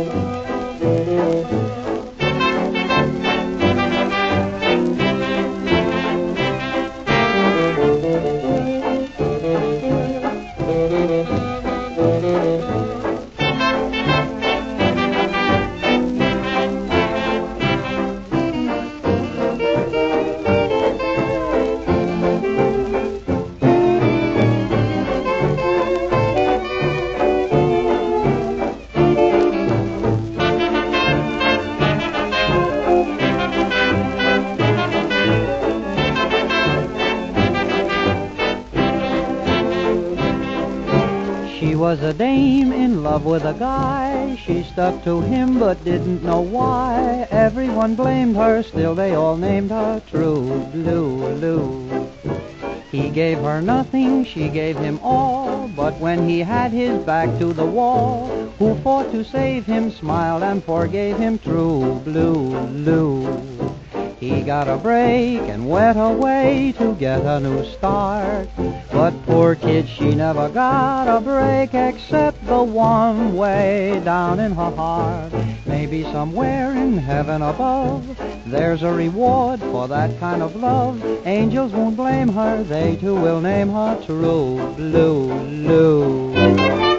She was a dame in love with a guy. She stuck to him but didn't know why. Everyone blamed her, still they all named her True Blue Lou. He gave her nothing, she gave him all. But when he had his back to the wall, who fought to save him smiled and forgave him. True Blue Lou. He got a break and went away to get a new start. But poor kid, she never got a break except the one way down in her heart. Maybe somewhere in heaven above, there's a reward for that kind of love. Angels won't blame her, they too will name her True Blue Lou.